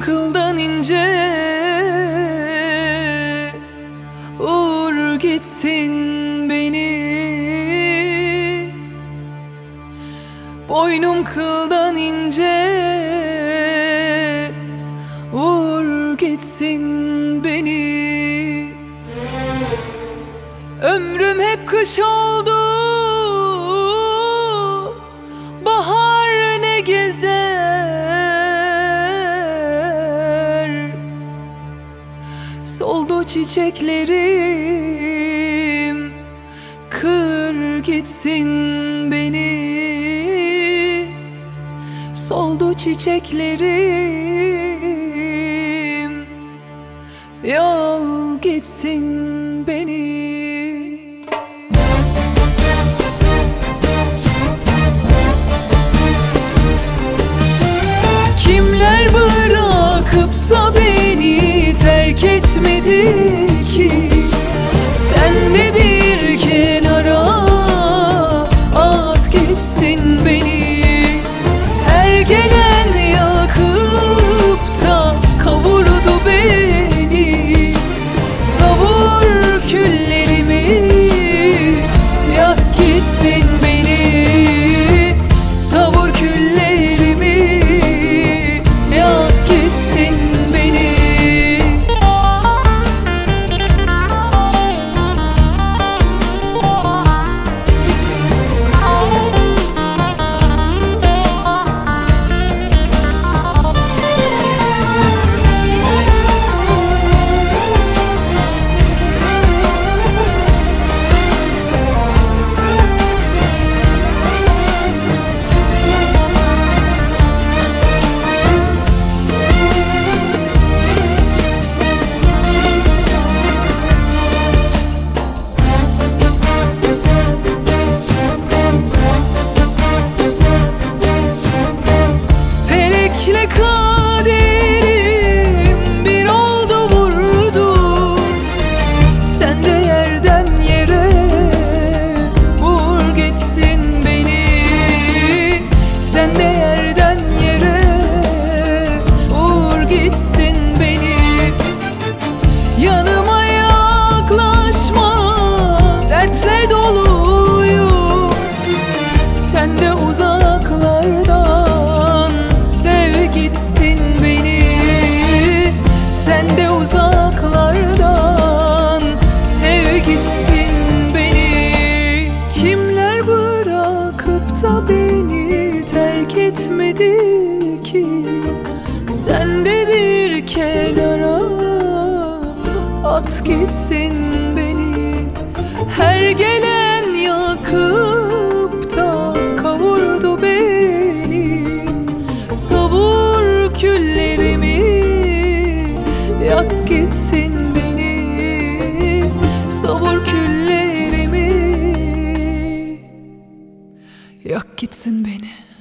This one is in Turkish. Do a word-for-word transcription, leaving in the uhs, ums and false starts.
kıldan ince, vur gitsin beni. Boynum kıldan ince, vur gitsin beni. Ömrüm hep kış oldu, bahar ne gezer. Soldu çiçeklerim, kır gitsin beni. Soldu çiçeklerim, yol gitsin beni. Kimler bırakıp da beni terk etmedi ki? Sen de bir kenara at gitsin beni. Her gelen yakıp da kavurdu beni. Savur küllerimi, yak gitsin beni. Savur küllerimi, yak gitsin beni. Felekle kaderim bir oldu vurdu. Sen de yerden yere vur gitsin beni. Sen de yerden yere vur gitsin beni. Yanıma yaklaşma, dertle doluyum. Sen de uzaklardan sev gitsin beni. Sen de uzaklardan sev gitsin beni. Kimler bırakıp da beni terk etmedi ki? Sen de bir kenara at gitsin beni. Her gelen yakıp da kavurdu beni. Savur küllerimi, yak gitsin beni. Savur küllerimi, yak gitsin beni.